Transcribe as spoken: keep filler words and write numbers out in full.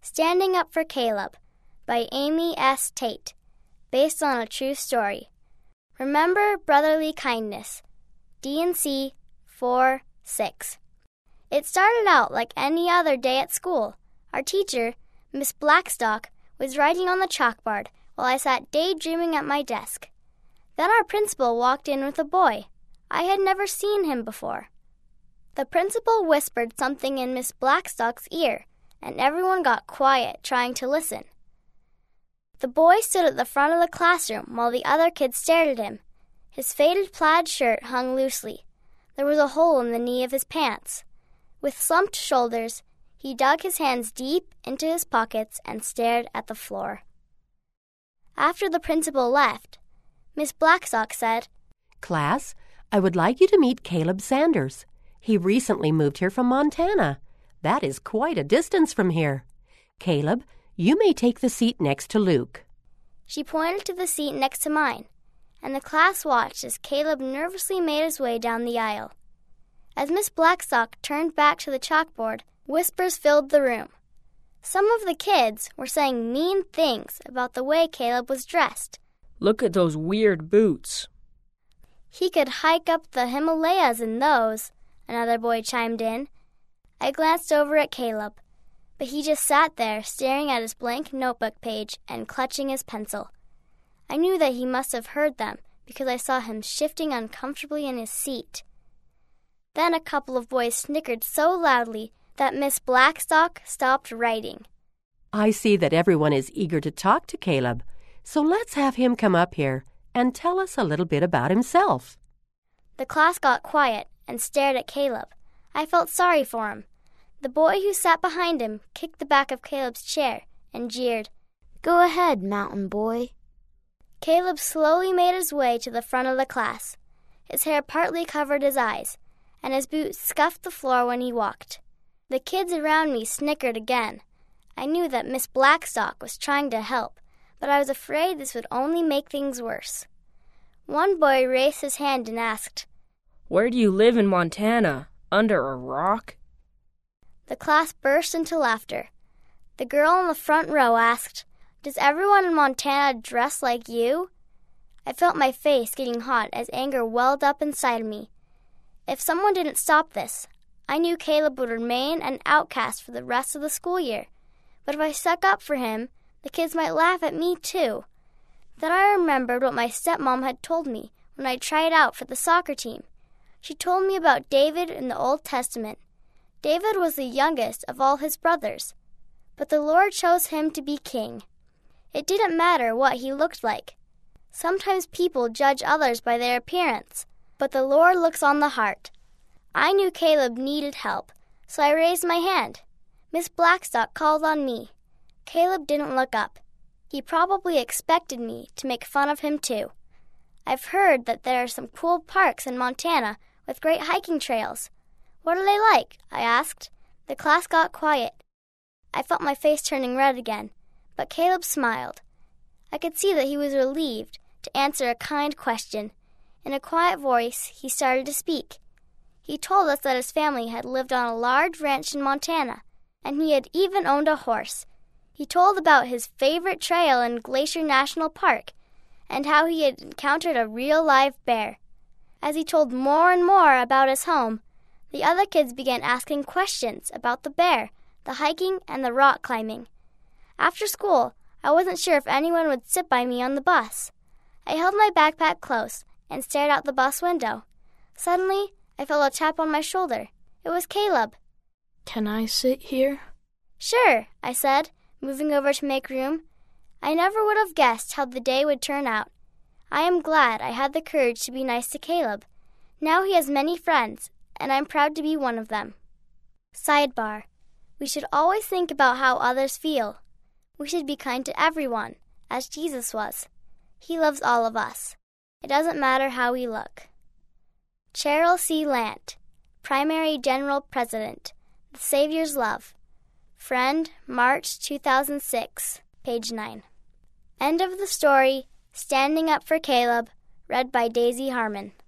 Standing Up for Caleb by Amy S. Tate, based on a true story. Remember brotherly kindness. D and C four six. It started out like any other day at school. Our teacher, Miss Blackstock, was writing on the chalkboard while I sat daydreaming at my desk. Then our principal walked in with a boy. I had never seen him before. The principal whispered something in Miss Blackstock's ear, and everyone got quiet, trying to listen. The boy stood at the front of the classroom while the other kids stared at him. His faded plaid shirt hung loosely. There was a hole in the knee of his pants. With slumped shoulders, he dug his hands deep into his pockets and stared at the floor. After the principal left, Miss Blackstock said, "Class, I would like you to meet Caleb Sanders. He recently moved here from Montana. That is quite a distance from here. Caleb, you may take the seat next to Luke." She pointed to the seat next to mine, and the class watched as Caleb nervously made his way down the aisle. As Miss Blackstock turned back to the chalkboard, whispers filled the room. Some of the kids were saying mean things about the way Caleb was dressed. "Look at those weird boots." "He could hike up the Himalayas in those," another boy chimed in. I glanced over at Caleb, but he just sat there staring at his blank notebook page and clutching his pencil. I knew that he must have heard them because I saw him shifting uncomfortably in his seat. Then a couple of boys snickered so loudly that Miss Blackstock stopped writing. "I see that everyone is eager to talk to Caleb, so let's have him come up here and tell us a little bit about himself." The class got quiet and stared at Caleb. I felt sorry for him. The boy who sat behind him kicked the back of Caleb's chair and jeered, "Go ahead, mountain boy." Caleb slowly made his way to the front of the class. His hair partly covered his eyes, and his boots scuffed the floor when he walked. The kids around me snickered again. I knew that Miss Blackstock was trying to help, but I was afraid this would only make things worse. One boy raised his hand and asked, "Where do you live in Montana? Under a rock?" The class burst into laughter. The girl in the front row asked, "Does everyone in Montana dress like you?" I felt my face getting hot as anger welled up inside of me. If someone didn't stop this, I knew Caleb would remain an outcast for the rest of the school year. But if I stuck up for him, the kids might laugh at me too. Then I remembered what my stepmom had told me when I tried out for the soccer team. She told me about David in the Old Testament. David was the youngest of all his brothers, but the Lord chose him to be king. It didn't matter what he looked like. Sometimes people judge others by their appearance, but the Lord looks on the heart. I knew Caleb needed help, so I raised my hand. Miss Blackstock called on me. Caleb didn't look up. He probably expected me to make fun of him too. I've heard that there are some cool parks in Montana with great hiking trails. "What are they like?" I asked. The class got quiet. I felt my face turning red again, but Caleb smiled. I could see that he was relieved to answer a kind question. In a quiet voice, he started to speak. He told us that his family had lived on a large ranch in Montana, and he had even owned a horse. He told about his favorite trail in Glacier National Park, and how he had encountered a real live bear. As he told more and more about his home, the other kids began asking questions about the bear, the hiking, and the rock climbing. After school, I wasn't sure if anyone would sit by me on the bus. I held my backpack close and stared out the bus window. Suddenly, I felt a tap on my shoulder. It was Caleb. "Can I sit here?" "Sure," I said, moving over to make room. I never would have guessed how the day would turn out. I am glad I had the courage to be nice to Caleb. Now he has many friends, and I'm proud to be one of them. Sidebar: we should always think about how others feel. We should be kind to everyone, as Jesus was. He loves all of us. It doesn't matter how we look. Cheryl C. Lant, Primary General President, The Savior's Love. Friend, March two thousand six, page nine. End of the story, Standing Up for Caleb, read by Daisy Harmon.